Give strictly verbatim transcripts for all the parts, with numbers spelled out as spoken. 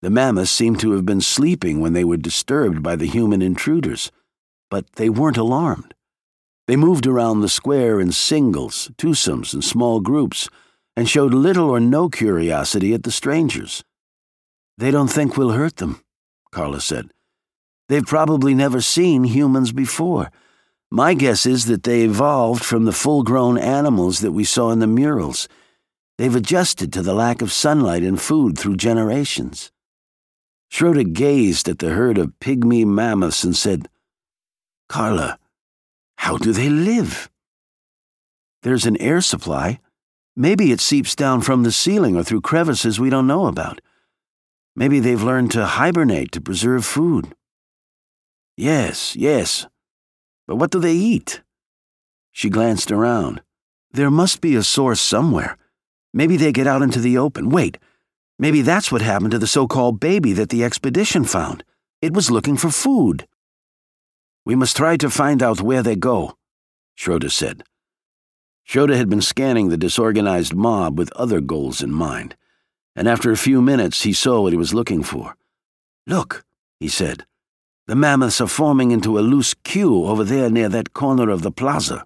The mammoths seemed to have been sleeping when they were disturbed by the human intruders, but they weren't alarmed. They moved around the square in singles, twosomes, and small groups, and showed little or no curiosity at the strangers. "They don't think we'll hurt them," Carla said. "They've probably never seen humans before. My guess is that they evolved from the full-grown animals that we saw in the murals. They've adjusted to the lack of sunlight and food through generations." Schroeder gazed at the herd of pygmy mammoths and said, "Carla, how do they live?" "There's an air supply. Maybe it seeps down from the ceiling or through crevices we don't know about. Maybe they've learned to hibernate to preserve food." "Yes, yes. But what do they eat?" She glanced around. "There must be a source somewhere. Maybe they get out into the open. Wait, maybe that's what happened to the so-called baby that the expedition found. It was looking for food." "We must try to find out where they go," Schroeder said. Schroeder had been scanning the disorganized mob with other goals in mind, and after a few minutes he saw what he was looking for. "Look," he said. "The mammoths are forming into a loose queue over there near that corner of the plaza."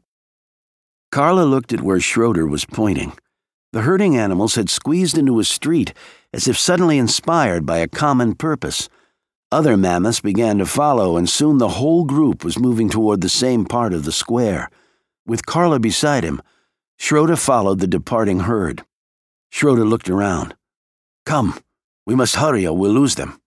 Carla looked at where Schroeder was pointing. The herding animals had squeezed into a street as if suddenly inspired by a common purpose. Other mammoths began to follow, and soon the whole group was moving toward the same part of the square. With Carla beside him, Schroeder followed the departing herd. Schroeder looked around. "Come, we must hurry or we'll lose them."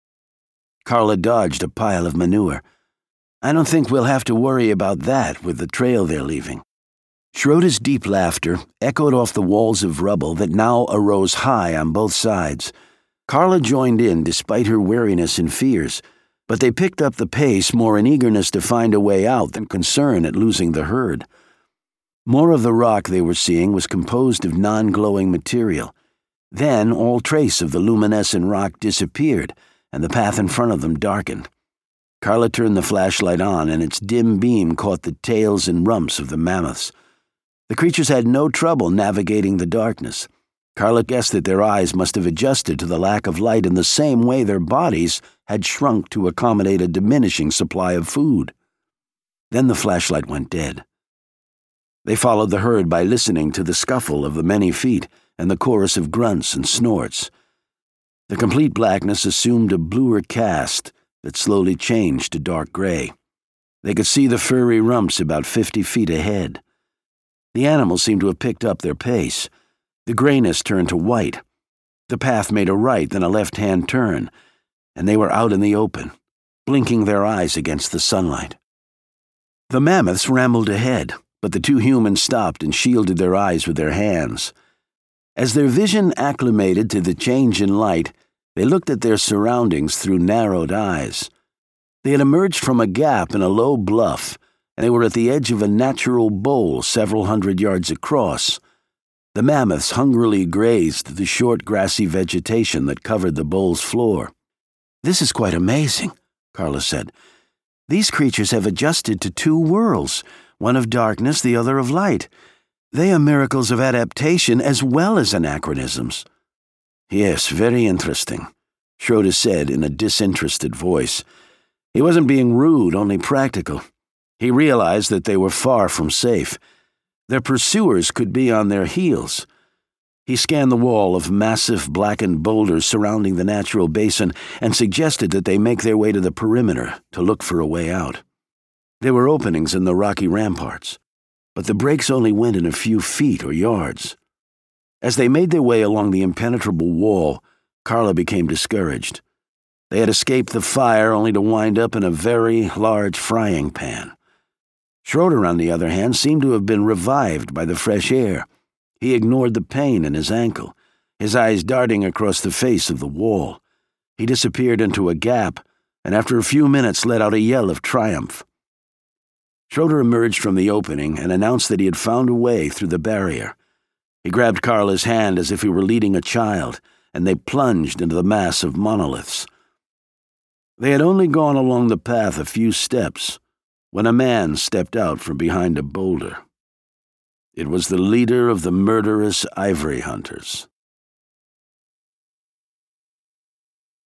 Carla dodged a pile of manure. "I don't think we'll have to worry about that with the trail they're leaving." Schroeder's deep laughter echoed off the walls of rubble that now arose high on both sides. Carla joined in despite her weariness and fears, but they picked up the pace more in eagerness to find a way out than concern at losing the herd. More of the rock they were seeing was composed of non-glowing material. Then all trace of the luminescent rock disappeared, and the path in front of them darkened. Carla turned the flashlight on, and its dim beam caught the tails and rumps of the mammoths. The creatures had no trouble navigating the darkness. Carla guessed that their eyes must have adjusted to the lack of light in the same way their bodies had shrunk to accommodate a diminishing supply of food. Then the flashlight went dead. They followed the herd by listening to the scuffle of the many feet and the chorus of grunts and snorts. The complete blackness assumed a bluer cast that slowly changed to dark gray. They could see the furry rumps about fifty feet ahead. The animals seemed to have picked up their pace. The grayness turned to white. The path made a right, then a left-hand turn, and they were out in the open, blinking their eyes against the sunlight. The mammoths rambled ahead, but the two humans stopped and shielded their eyes with their hands. As their vision acclimated to the change in light, they looked at their surroundings through narrowed eyes. They had emerged from a gap in a low bluff, and they were at the edge of a natural bowl several hundred yards across. The mammoths hungrily grazed the short grassy vegetation that covered the bowl's floor. "This is quite amazing," Carla said. "These creatures have adjusted to two worlds, one of darkness, the other of light. They are miracles of adaptation as well as anachronisms." "Yes, very interesting," Schroeder said in a disinterested voice. He wasn't being rude, only practical. He realized that they were far from safe. Their pursuers could be on their heels. He scanned the wall of massive blackened boulders surrounding the natural basin and suggested that they make their way to the perimeter to look for a way out. There were openings in the rocky ramparts, but the breaks only went in a few feet or yards. As they made their way along the impenetrable wall, Carla became discouraged. They had escaped the fire only to wind up in a very large frying pan. Schroeder, on the other hand, seemed to have been revived by the fresh air. He ignored the pain in his ankle, his eyes darting across the face of the wall. He disappeared into a gap, and after a few minutes let out a yell of triumph. Schroeder emerged from the opening and announced that he had found a way through the barrier. He grabbed Carla's hand as if he were leading a child, and they plunged into the mass of monoliths. They had only gone along the path a few steps when a man stepped out from behind a boulder. It was the leader of the murderous ivory hunters.